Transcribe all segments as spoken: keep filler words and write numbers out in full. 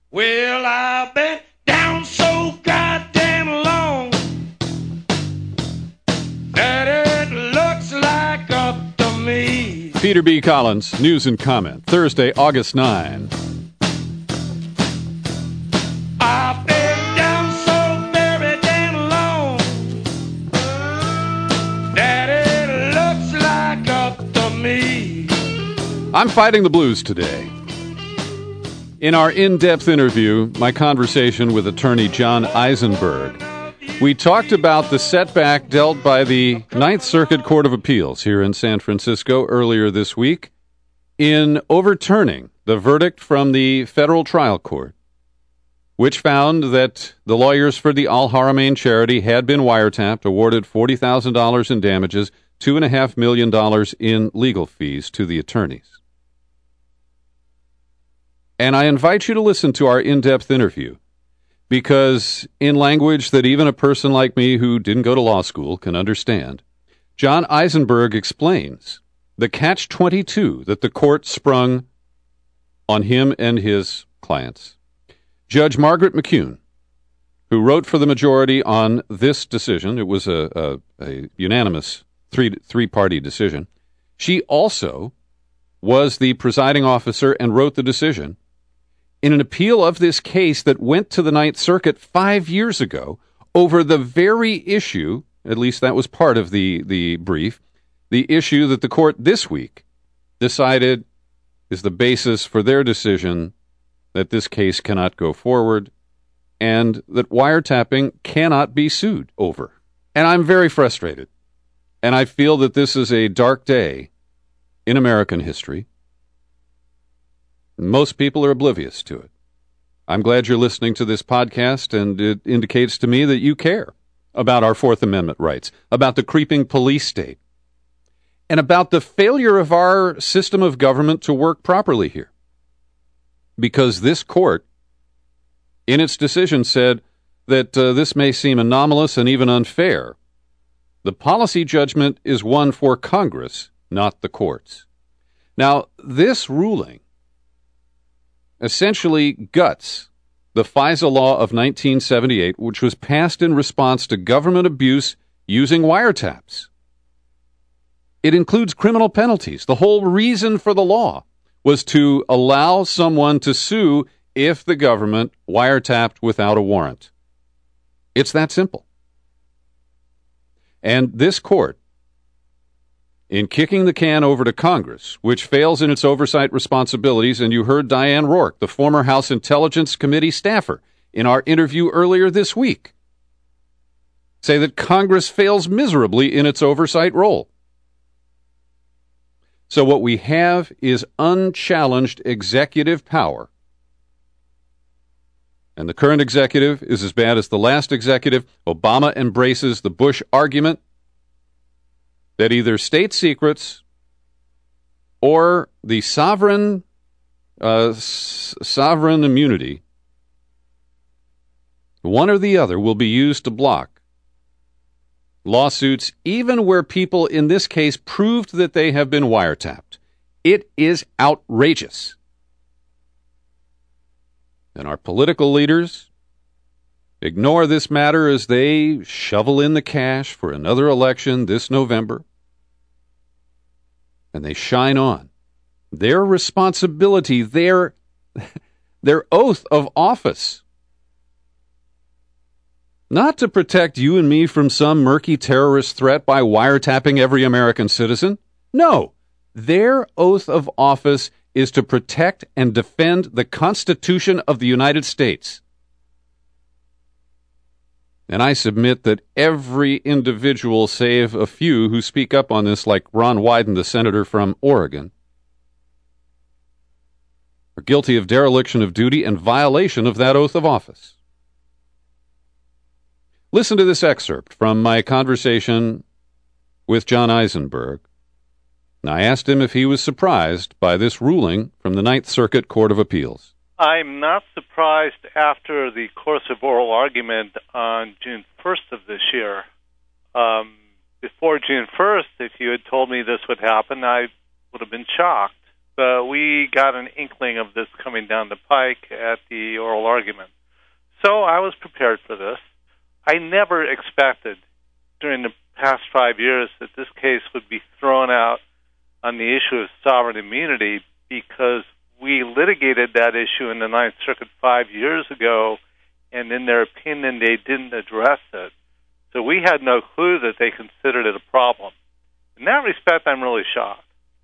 Well, I've been down so goddamn long that it looks like up to me. Peter B. Collins, News and Comment, Thursday, August ninth. I've been down so very damn long that it looks like up to me. I'm fighting the blues today. In our in-depth interview, my conversation with attorney John Eisenberg, we talked about the setback dealt by the Ninth Circuit Court of Appeals here in San Francisco earlier this week in overturning the verdict from the federal trial court, which found that the lawyers for the Al-Haramain charity had been wiretapped, awarded forty thousand dollars in damages, two point five million dollars in legal fees to the attorneys. And I invite you to listen to our in-depth interview, because in language that even a person like me who didn't go to law school can understand, John Eisenberg explains the catch twenty-two that the court sprung on him and his clients. Judge Margaret McCune, who wrote for the majority on this decision, it was a, a, a unanimous three, three-party decision, she also was the presiding officer and wrote the decision in an appeal of this case that went to the Ninth Circuit five years ago over the very issue, at least that was part of the, the brief, the issue that the court this week decided is the basis for their decision that this case cannot go forward and that wiretapping cannot be sued over. And I'm very frustrated. And I feel that this is a dark day in American history. Most people are oblivious to it. I'm glad you're listening to this podcast, and it indicates to me that you care about our Fourth Amendment rights, about the creeping police state, and about the failure of our system of government to work properly here. Because this court, in its decision, said that uh, this may seem anomalous and even unfair. The policy judgment is one for Congress, not the courts. Now, this ruling essentially guts the FISA law of nineteen seventy-eight, which was passed in response to government abuse using wiretaps. It includes criminal penalties. The whole reason for the law was to allow someone to sue if the government wiretapped without a warrant. It's that simple. And this court, in kicking the can over to Congress, which fails in its oversight responsibilities, and you heard Diane Rourke, the former House Intelligence Committee staffer, in our interview earlier this week, say that Congress fails miserably in its oversight role. So what we have is unchallenged executive power. And the current executive is as bad as the last executive. Obama embraces the Bush argument that either state secrets or the sovereign uh, s- sovereign immunity, one or the other, will be used to block lawsuits, even where people in this case proved that they have been wiretapped. It is outrageous. And our political leaders ignore this matter as they shovel in the cash for another election this November. And they shine on. Their responsibility, their, their oath of office, not to protect you and me from some murky terrorist threat by wiretapping every American citizen. No, their oath of office is to protect and defend the Constitution of the United States. And I submit that every individual, save a few who speak up on this, like Ron Wyden, the senator from Oregon, are guilty of dereliction of duty and violation of that oath of office. Listen to this excerpt from my conversation with John Eisenberg. I asked him if he was surprised by this ruling from the Ninth Circuit Court of Appeals. I'm not surprised after the course of oral argument on June first of this year. Um, before June first, if you had told me this would happen, I would have been shocked. but we got an inkling of this coming down the pike at the oral argument. So I was prepared for this. I never expected during the past five years that this case would be thrown out on the issue of sovereign immunity, because we litigated that issue in the Ninth Circuit five years ago, and in their opinion, they didn't address it. So we had no clue that they considered it a problem. In that respect, I'm really shocked.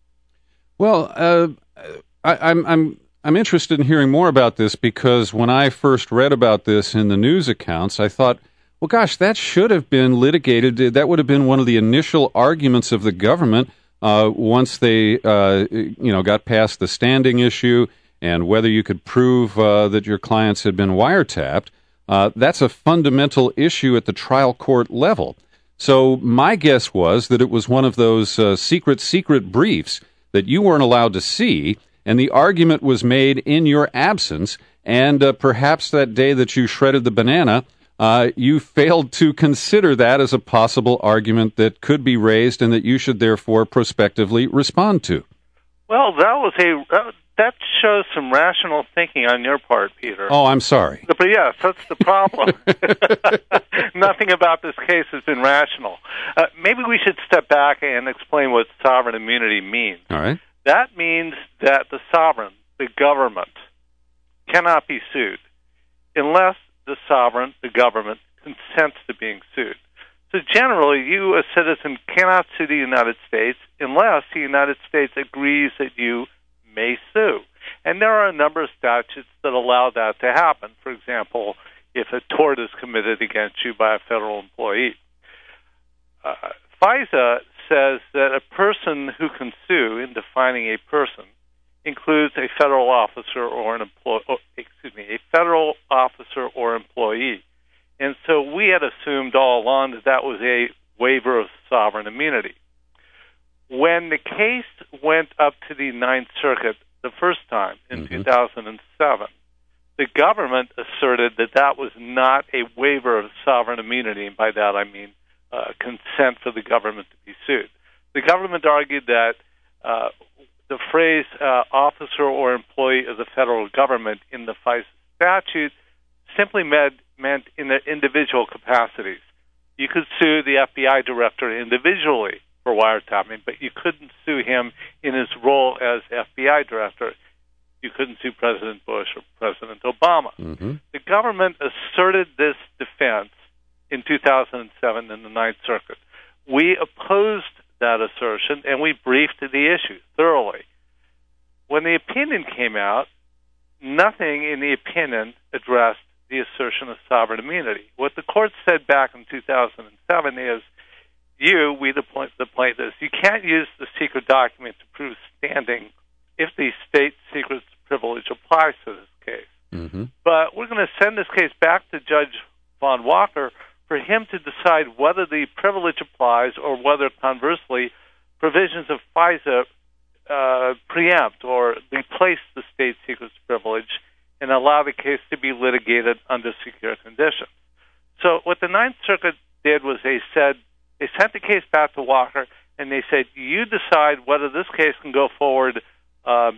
Well, uh, I, I'm I'm I'm interested in hearing more about this, because when I first read about this in the news accounts, I thought, well, gosh, that should have been litigated. That would have been one of the initial arguments of the government uh, once they, uh, you know, got past the standing issue and whether you could prove uh, that your clients had been wiretapped. Uh, that's a fundamental issue at the trial court level. So my guess was that it was one of those uh, secret, secret briefs that you weren't allowed to see, and the argument was made in your absence, and uh, perhaps that day that you shredded the banana, uh, you failed to consider that as a possible argument that could be raised and that you should therefore prospectively respond to. Well, that was a uh, that shows some rational thinking on your part, Peter. Oh, I'm sorry. But yes, that's the problem. Nothing about this case has been rational. Uh, maybe we should step back and explain what sovereign immunity means. All right. That means that the sovereign, the government, cannot be sued unless the sovereign, the government, consents to being sued. So generally, you, a citizen, cannot sue the United States unless the United States agrees that you may sue. And there are a number of statutes that allow that to happen. For example, if a tort is committed against you by a federal employee. Uh, FISA says that a person who can sue, in defining a person, includes a federal officer or an employee. Oh, excuse me, a federal officer or employee. And so we had assumed all along that that was a waiver of sovereign immunity. When the case went up to the Ninth Circuit the first time in mm-hmm. two thousand seven, the government asserted that that was not a waiver of sovereign immunity, and by that I mean uh, consent for the government to be sued. The government argued that uh, the phrase uh, officer or employee of the federal government in the FISA statute simply meant, meant in their individual capacities. You could sue the F B I director individually for wiretapping, but you couldn't sue him in his role as F B I director. You couldn't sue President Bush or President Obama. Mm-hmm. The government asserted this defense in two thousand seven in the Ninth Circuit. We opposed that assertion, and we briefed the issue thoroughly. When the opinion came out, nothing in the opinion addressed the assertion of sovereign immunity. What the court said back in two thousand seven is, you, we the, point, the plaintiffs, you can't use the secret document to prove standing if the state secrets privilege applies to this case. Mm-hmm. But we're going to send this case back to Judge Von Walker for him to decide whether the privilege applies or whether, conversely, provisions of FISA uh, preempt or replace the state secrets privilege and allow the case to be litigated under secure conditions. So what the Ninth Circuit did was they said, they sent the case back to Walker, and they said, you decide whether this case can go forward um,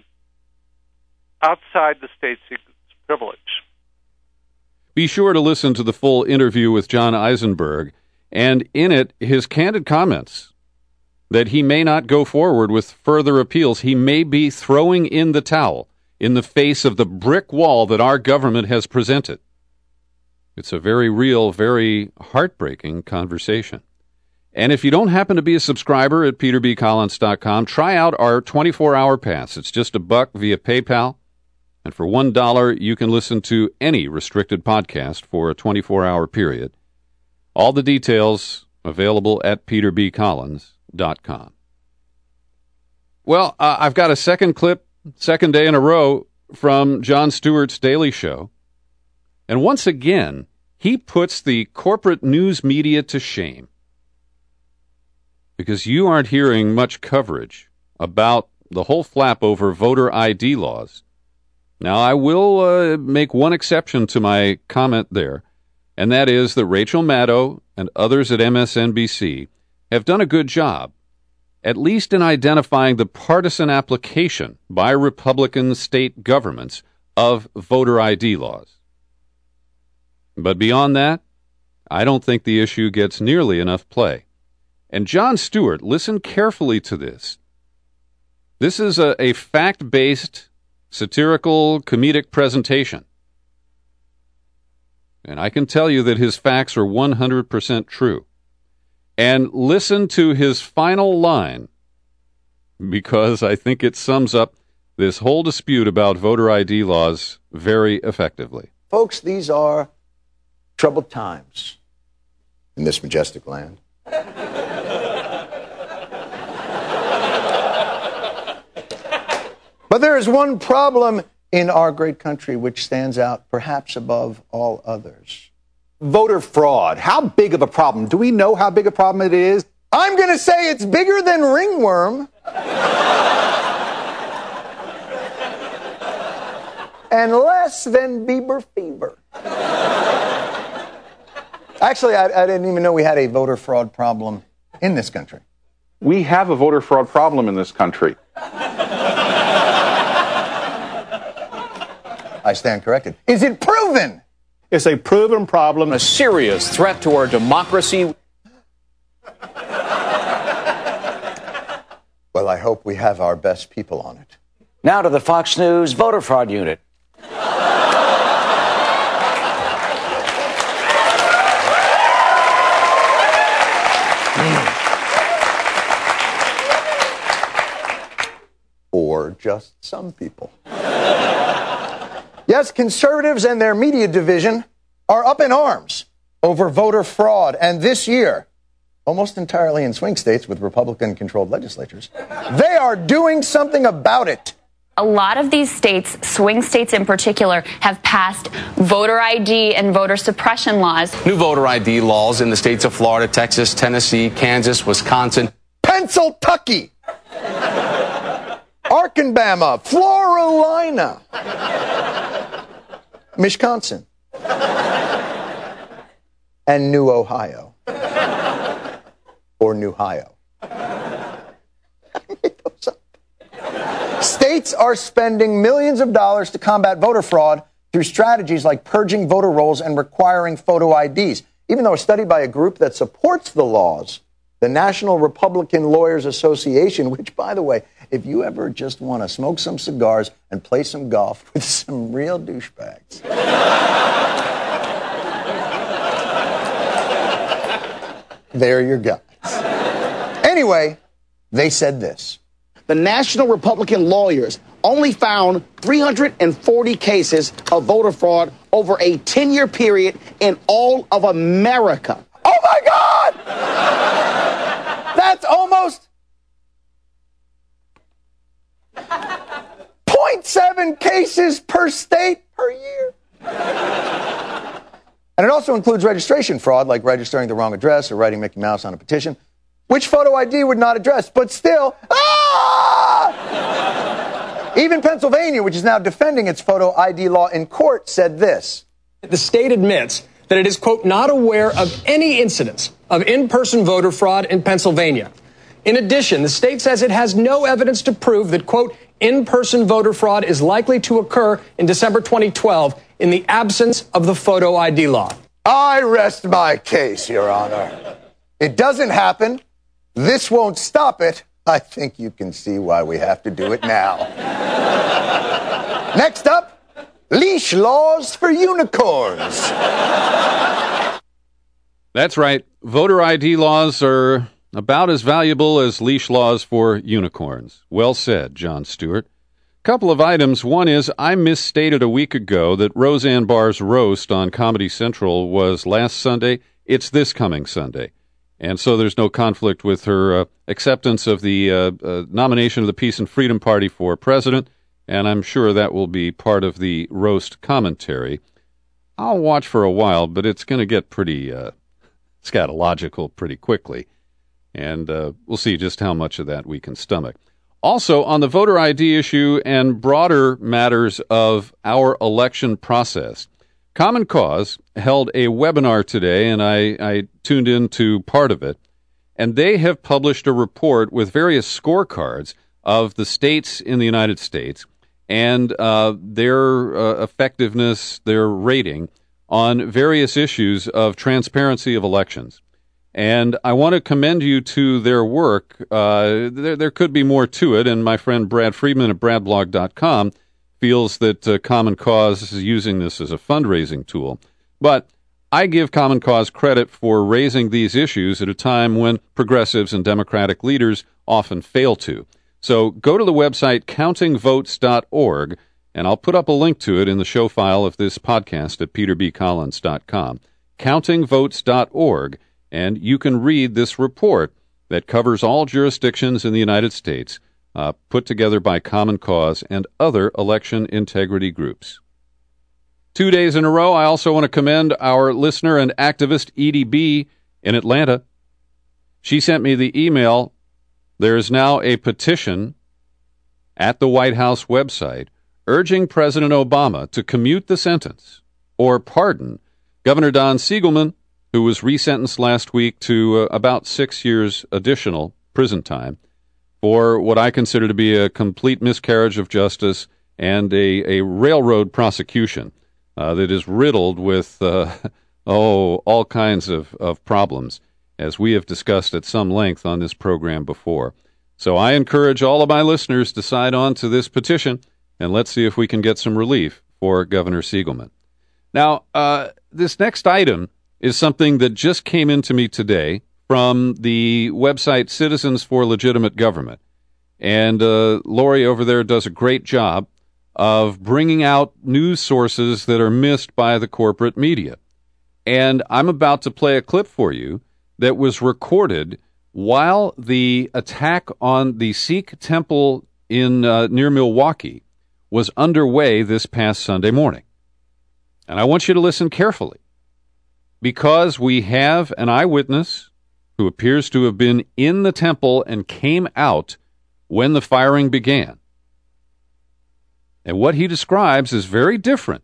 outside the state secrets privilege. Be sure to listen to the full interview with John Eisenberg, and in it, his candid comments that he may not go forward with further appeals. He may be throwing in the towel in the face of the brick wall that our government has presented. It's a very real, very heartbreaking conversation. And if you don't happen to be a subscriber at peter b collins dot com, try out our twenty-four hour pass. It's just a buck via PayPal. And for one dollar, you can listen to any restricted podcast for a twenty-four hour period. All the details available at peter b collins dot com. Well, uh, I've got a second clip, second day in a row, from Jon Stewart's Daily Show. And once again, he puts the corporate news media to shame. Because you aren't hearing much coverage about the whole flap over voter I D laws. Now, I will uh, make one exception to my comment there, and that is that Rachel Maddow and others at M S N B C have done a good job at least in identifying the partisan application by Republican state governments of voter I D laws. But beyond that, I don't think the issue gets nearly enough play. And Jon Stewart, listen carefully to this. This is a, a fact-based, satirical, comedic presentation. And I can tell you that his facts are one hundred percent true. And listen to his final line, because I think it sums up this whole dispute about voter I D laws very effectively. Folks, these are troubled times in this majestic land. But there is one problem in our great country which stands out perhaps above all others. Voter fraud. How big of a problem? Do we know how big a problem it is? I'm going to say it's bigger than ringworm. And less than Bieber fever. Actually, I, I didn't even know we had a voter fraud problem in this country. We have a voter fraud problem in this country. I stand corrected. Is it proven? It's a proven problem. A serious threat to our democracy. Well, I hope we have our best people on it. Now to the Fox News voter fraud unit. Or just some people. Yes, conservatives and their media division are up in arms over voter fraud. And this year, almost entirely in swing states with Republican-controlled legislatures, they are doing something about it. A lot of these states, swing states in particular, have passed voter I D and voter suppression laws. New voter I D laws in the states of Florida, Texas, Tennessee, Kansas, Wisconsin. Pennsyltucky, Arkansas, Florina, Wisconsin, and New Ohio, or New Ohio. I made those up. States are spending millions of dollars to combat voter fraud through strategies like purging voter rolls and requiring photo I Ds. Even though a study by a group that supports the laws, the National Republican Lawyers Association, which, by the way, if you ever just want to smoke some cigars and play some golf with some real douchebags. They're your guys. Anyway, they said this. The National Republican Lawyers only found three hundred forty cases of voter fraud over a ten-year period in all of America. Oh, my God! That's almost zero point seven cases per state per year. And it also includes registration fraud, like registering the wrong address or writing Mickey Mouse on a petition, which photo I D would not address. But still, ah! Even Pennsylvania, which is now defending its photo I D law in court, said this. The state admits that it is, quote, not aware of any incidents of in-person voter fraud in Pennsylvania. In addition, the state says it has no evidence to prove that, quote, in-person voter fraud is likely to occur in December twenty twelve in the absence of the photo I D law. I rest my case, Your Honor. It doesn't happen. This won't stop it. I think you can see why we have to do it now. Next up, leash laws for unicorns. That's right. Voter I D laws are about as valuable as leash laws for unicorns. Well said, Jon Stewart. Couple of items. One is, I misstated a week ago that Roseanne Barr's roast on Comedy Central was last Sunday. It's this coming Sunday. And so there's no conflict with her uh, acceptance of the uh, uh, nomination of the Peace and Freedom Party for president, and I'm sure that will be part of the roast commentary. I'll watch for a while, but it's going to get pretty uh, scatological pretty quickly, and uh, we'll see just how much of that we can stomach. Also, on the voter I D issue and broader matters of our election process, Common Cause held a webinar today, and I, I tuned into part of it. and they have published a report with various scorecards of the states in the United States and uh, their uh, effectiveness, their rating on various issues of transparency of elections. And I want to commend you to their work. Uh, there, there could be more to it, and my friend Brad Friedman at brad blog dot com feels that uh, Common Cause is using this as a fundraising tool. But I give Common Cause credit for raising these issues at a time when progressives and Democratic leaders often fail to. So go to the website counting votes dot org, and I'll put up a link to it in the show file of this podcast at peter b collins dot com. counting votes dot org, and you can read this report that covers all jurisdictions in the United States, uh, put together by Common Cause and other election integrity groups. Two days in a row, I also want to commend our listener and activist Edie B. in Atlanta. She sent me the email. There is now a petition at the White House website urging President Obama to commute the sentence or pardon Governor Don Siegelman, who was resentenced last week to uh, about six years additional prison time for what I consider to be a complete miscarriage of justice and a, a railroad prosecution uh, that is riddled with, uh, oh, all kinds of, of problems, as we have discussed at some length on this program before. So I encourage all of my listeners to sign on to this petition, and let's see if we can get some relief for Governor Siegelman. Now, uh, this next item is something that just came into me today from the website Citizens for Legitimate Government. And uh, Lori over there does a great job of bringing out news sources that are missed by the corporate media. And I'm about to play a clip for you that was recorded while the attack on the Sikh temple in uh, near Milwaukee was underway this past Sunday morning. And I want you to listen carefully, because we have an eyewitness who appears to have been in the temple and came out when the firing began. And what he describes is very different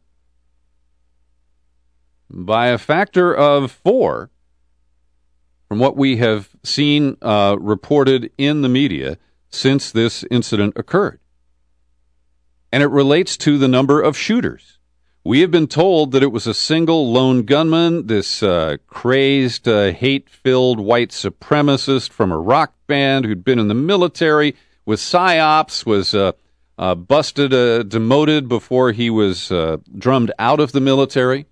by a factor of four from what we have seen uh, reported in the media since this incident occurred. And it relates to the number of shooters. We have been told that it was a single lone gunman, this uh, crazed, uh, hate-filled white supremacist from a rock band who'd been in the military with psyops, was uh, uh, busted, uh, demoted before he was uh, drummed out of the military.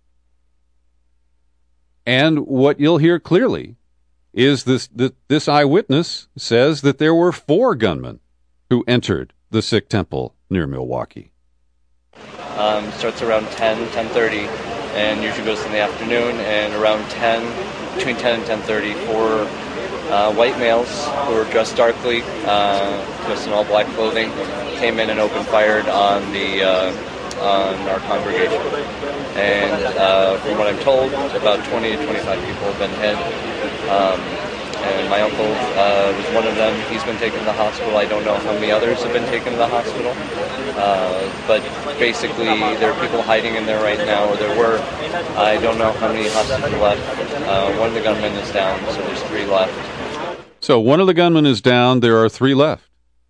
And what you'll hear clearly is this, that this eyewitness says that there were four gunmen who entered the Sikh temple near Milwaukee. Um, starts around ten, ten thirty, and usually goes in the afternoon. And around ten, between ten and ten thirty, four uh, white males who were dressed darkly, uh, dressed in all black clothing, came in and opened fire on the uh, on our congregation. And uh, from what I'm told, about twenty to twenty-five people have been hit. Um, And my uncle uh, was one of them. He's been taken to the hospital. I don't know how many others have been taken to the hospital. Uh, but basically, there are people hiding in there right now, or there were. I don't know how many hostages are left. Uh, one of the gunmen is down, so there's three left. So one of the gunmen is down. There are three left.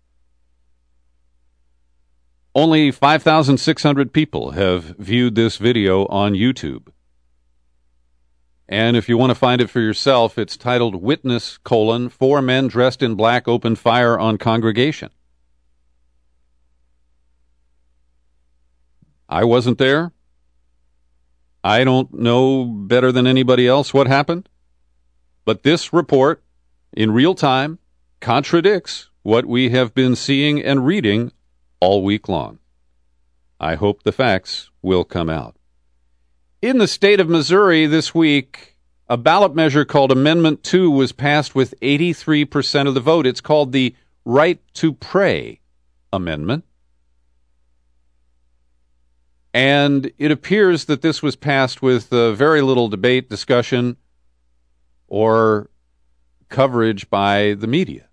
Only five thousand six hundred people have viewed this video on YouTube. And if you want to find it for yourself, it's titled Witness, colon, Four Men Dressed in Black Opened Fire on Congregation. I wasn't there. I don't know better than anybody else what happened. But this report, in real time, contradicts what we have been seeing and reading all week long. I hope the facts will come out. In the state of Missouri this week, a ballot measure called Amendment two was passed with eighty-three percent of the vote. It's called the Right to Pray Amendment. And it appears that this was passed with uh, very little debate, discussion, or coverage by the media.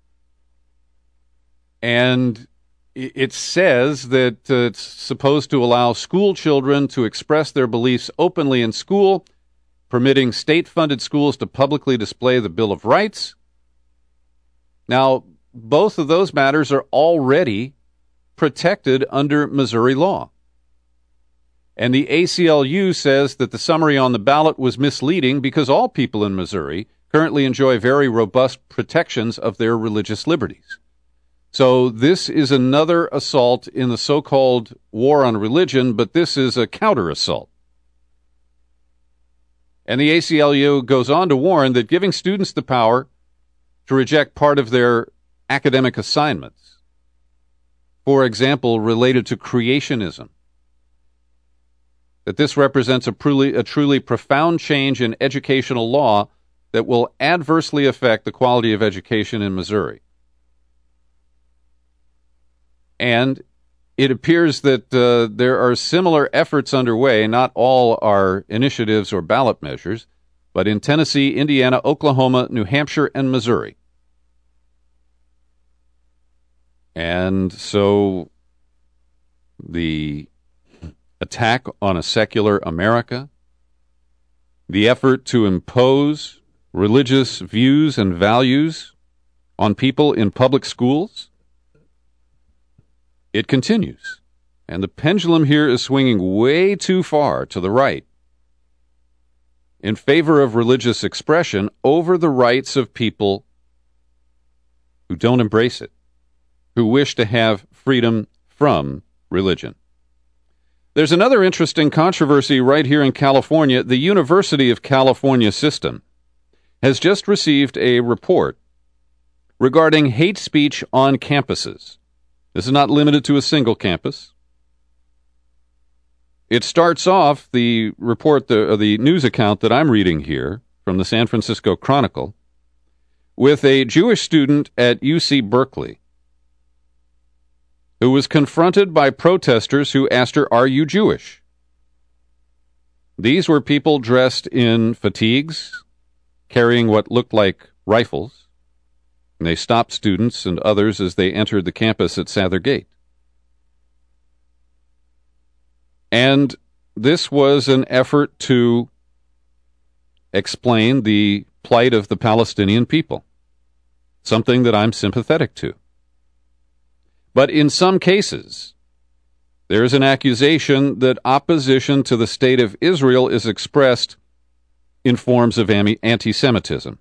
And it says that uh, it's supposed to allow school children to express their beliefs openly in school, permitting state-funded schools to publicly display the Bill of Rights. Now, both of those matters are already protected under Missouri law. And the A C L U says that the summary on the ballot was misleading because all people in Missouri currently enjoy very robust protections of their religious liberties. So this is another assault in the so-called war on religion, but this is a counter-assault. And the A C L U goes on to warn that giving students the power to reject part of their academic assignments, for example, related to creationism, that this represents a truly, a truly profound change in educational law that will adversely affect the quality of education in Missouri. And it appears that uh, there are similar efforts underway. Not all are initiatives or ballot measures, but in Tennessee, Indiana, Oklahoma, New Hampshire, and Missouri. And so the attack on a secular America, the effort to impose religious views and values on people in public schools, it continues. And the pendulum here is swinging way too far to the right in favor of religious expression over the rights of people who don't embrace it, who wish to have freedom from religion. There's another interesting controversy right here in California. The University of California system has just received a report regarding hate speech on campuses. This is not limited to a single campus. It starts off, the report, the, the news account that I'm reading here from the San Francisco Chronicle, with a Jewish student at U C Berkeley who was confronted by protesters who asked her, "Are you Jewish?" These were people dressed in fatigues, carrying what looked like rifles, and they stopped students and others as they entered the campus at Sather Gate. And this was an effort to explain the plight of the Palestinian people, something that I'm sympathetic to. But in some cases, there is an accusation that opposition to the state of Israel is expressed in forms of anti-Semitism.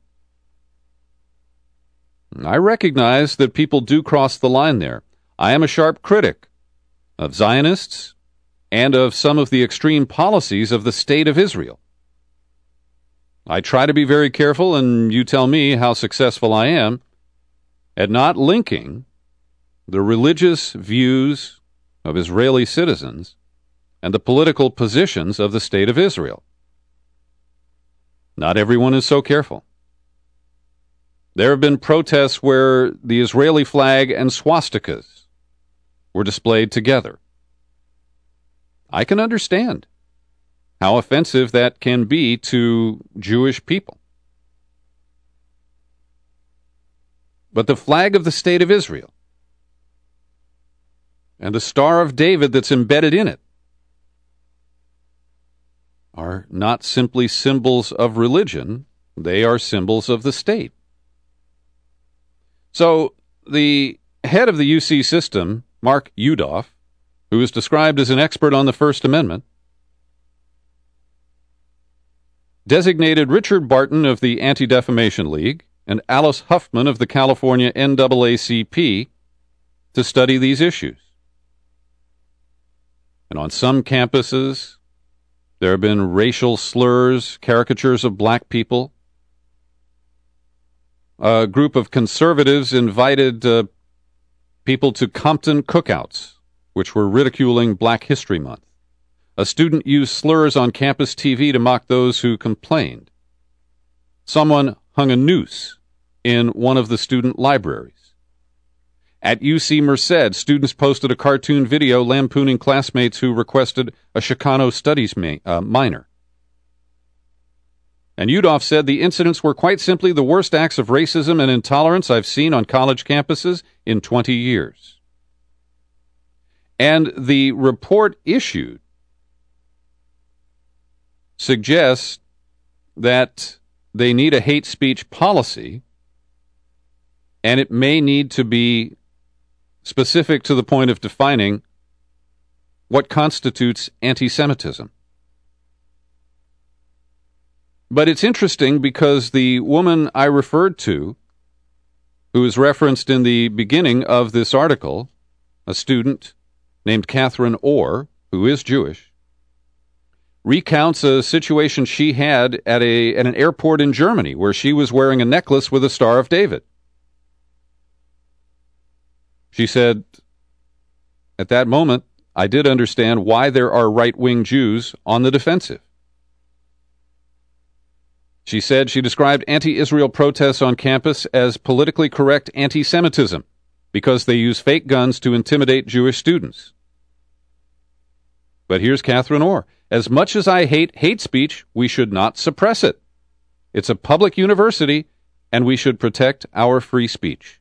I recognize that people do cross the line there. I am a sharp critic of Zionists and of some of the extreme policies of the state of Israel. I try to be very careful, and you tell me how successful I am, at not linking the religious views of Israeli citizens and the political positions of the state of Israel. Not everyone is so careful. There have been protests where the Israeli flag and swastikas were displayed together. I can understand how offensive that can be to Jewish people. But the flag of the state of Israel and the Star of David that's embedded in it are not simply symbols of religion, they are symbols of the state. So the head of the U C system, Mark Yudof, who is described as an expert on the First Amendment, designated Richard Barton of the Anti-Defamation League and Alice Huffman of the California N double A C P to study these issues. And on some campuses, there have been racial slurs, caricatures of black people. A group of conservatives invited uh, people to Compton cookouts, which were ridiculing Black History Month. A student used slurs on campus T V to mock those who complained. Someone hung a noose in one of the student libraries. At U C Merced, students posted a cartoon video lampooning classmates who requested a Chicano studies ma- uh, minor. And Yudof said the incidents were quite simply the worst acts of racism and intolerance I've seen on college campuses in twenty years. And the report issued suggests that they need a hate speech policy, and it may need to be specific to the point of defining what constitutes anti-Semitism. But it's interesting because the woman I referred to, who is referenced in the beginning of this article, a student named Catherine Orr, who is Jewish, recounts a situation she had at a at an airport in Germany where she was wearing a necklace with a Star of David. She said, at that moment, I did understand why there are right-wing Jews on the defensive. She said she described anti-Israel protests on campus as politically correct anti-Semitism because they use fake guns to intimidate Jewish students. But here's Catherine Orr. As much as I hate hate speech, we should not suppress it. It's a public university, and we should protect our free speech.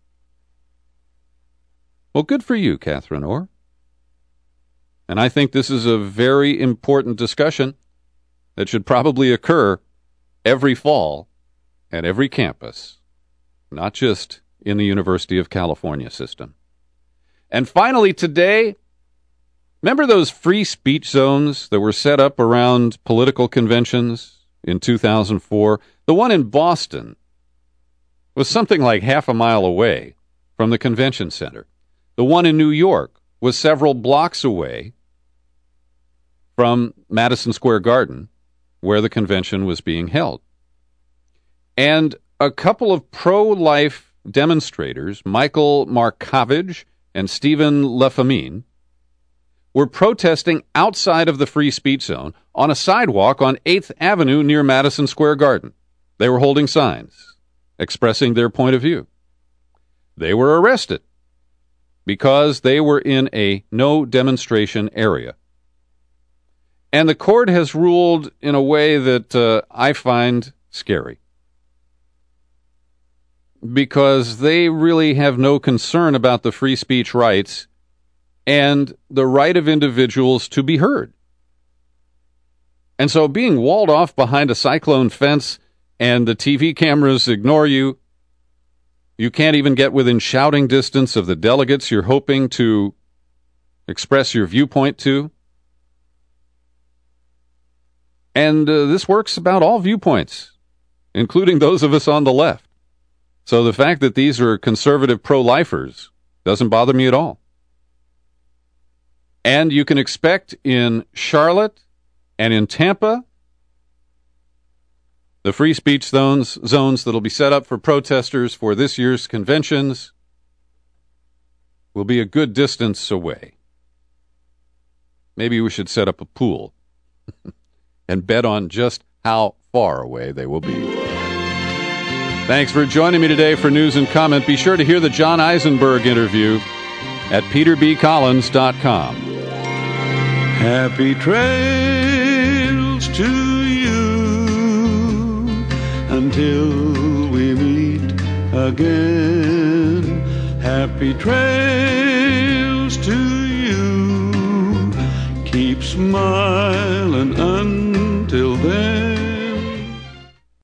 Well, good for you, Catherine Orr. And I think this is a very important discussion that should probably occur every fall at every campus, not just in the University of California system. And finally today, remember those free speech zones that were set up around political conventions in two thousand four? The one in Boston was something like half a mile away from the convention center. The one in New York was several blocks away from Madison Square Garden, where the convention was being held. And a couple of pro-life demonstrators, Michael Markovich and Stephen Lefamine, were protesting outside of the free speech zone on a sidewalk on eighth Avenue near Madison Square Garden. They were holding signs expressing their point of view. They were arrested because they were in a no demonstration area. And the court has ruled in a way that uh, I find scary, because they really have no concern about the free speech rights and the right of individuals to be heard. And so being walled off behind a cyclone fence and the T V cameras ignore you, you can't even get within shouting distance of the delegates you're hoping to express your viewpoint to. And uh, this works about all viewpoints, including those of us on the left. So the fact that these are conservative pro-lifers doesn't bother me at all. And you can expect in Charlotte and in Tampa, the free speech zones, zones that will be set up for protesters for this year's conventions will be a good distance away. Maybe we should set up a pool and bet on just how far away they will be. Thanks for joining me today for News and Comment. Be sure to hear the John Eisenberg interview at peter b collins dot com. Happy trails to you until we meet again. Happy trails to you. Keep smiling